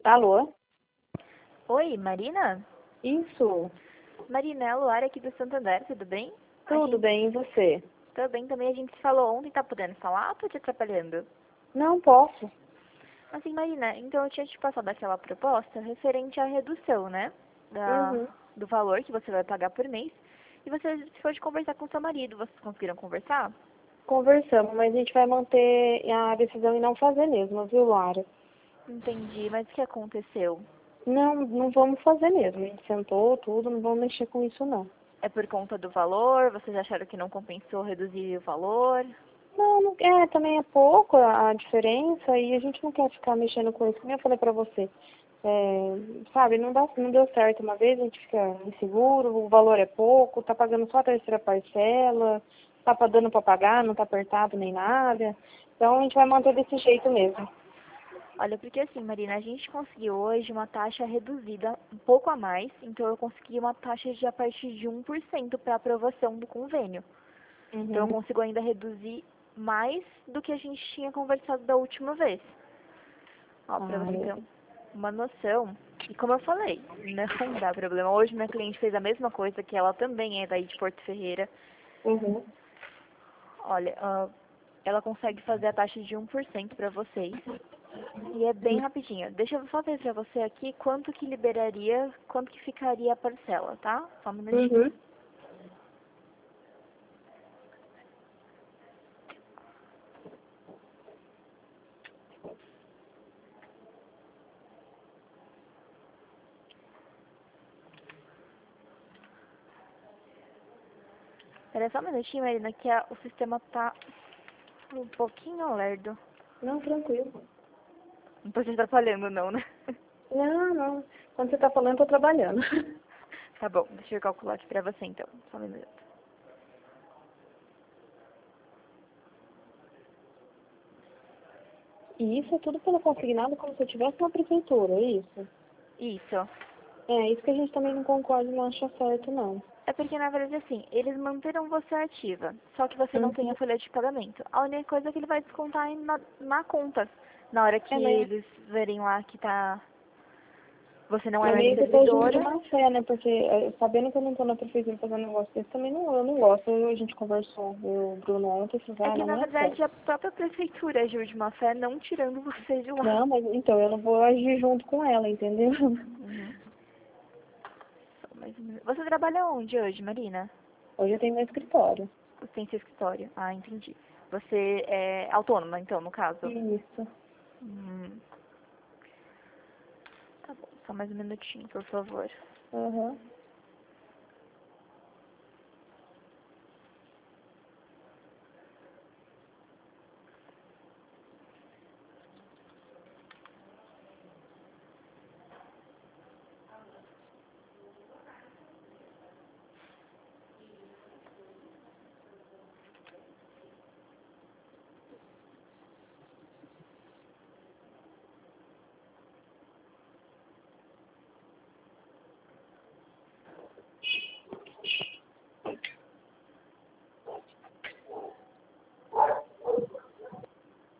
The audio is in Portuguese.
Alô? Oi, Marina? Isso. Marina, é a Luara aqui do Santander, tudo bem? Tudo bem, e você? Tô bem também, a gente se falou ontem, tá podendo falar ou tô te atrapalhando? Não posso. Assim, Marina, então eu tinha te passado aquela proposta referente à redução, né? Uhum. Do valor que você vai pagar por mês. E você ficou de conversar com seu marido, vocês conseguiram conversar? Conversamos, mas a gente vai manter a decisão em não fazer mesmo, viu, Lara? Entendi, mas o que aconteceu? Não vamos fazer mesmo. A gente sentou tudo, não vamos mexer com isso, não. É por conta do valor? Vocês acharam que não compensou reduzir o valor? Também é pouco a diferença e a gente não quer ficar mexendo com isso, como eu falei pra você. Sabe, não deu certo uma vez, a gente fica inseguro, o valor é pouco, tá pagando só a terceira parcela, dando pra pagar, não tá apertado nem nada. Então a gente vai manter desse jeito mesmo. Olha, porque assim, Marina, a gente conseguiu hoje uma taxa reduzida, um pouco a mais, então eu consegui uma taxa de a partir de 1% para aprovação do convênio. Então eu Uhum. consigo ainda reduzir mais do que a gente tinha conversado da última vez. Ó, para Ah, você ter uma noção, e como eu falei, não dá problema. Hoje minha cliente fez a mesma coisa, que ela também é daí de Porto Ferreira. uhum. Olha, ela consegue fazer a taxa de 1% para vocês. E é bem rapidinho. Deixa eu só ver pra você aqui quanto que liberaria, quanto que ficaria a parcela, tá? Só um minutinho. Uhum. Espera só um minutinho, Marina, que o sistema tá um pouquinho lerdo. Não, tranquilo. Não tô te atrapalhando não, né? Não. Quando você tá falando, eu tô trabalhando. Tá bom, deixa eu calcular aqui pra você então. Só um minuto. E isso é tudo pelo consignado como se eu estivesse na prefeitura, é isso? Isso. Isso que a gente também não concorda e não acha certo, não. É porque, na verdade, assim, eles manteram você ativa, só que você não tem a Uhum. folha de pagamento. A única coisa é que ele vai descontar aí na conta, na hora que Mas eles verem lá que você não é é mais meio que eu tô agindo de servidora. má fé, né? Porque sabendo que eu não tô na prefeitura fazendo um negócio desse, também eu não gosto. A gente conversou, eu e o Bruno ontem, e falou, É que, na não é certo. verdade, a própria prefeitura agiu de má fé, não tirando você de lá. Não, mas então eu não vou agir junto com ela, entendeu? Uhum. Só mais um minuto. Você trabalha onde hoje, Marina? Hoje eu tenho meu escritório. Você tem seu escritório. Ah, entendi. Você é autônoma, então, no caso? Isso. Hum, tá bom. Só mais um minutinho, por favor. Aham.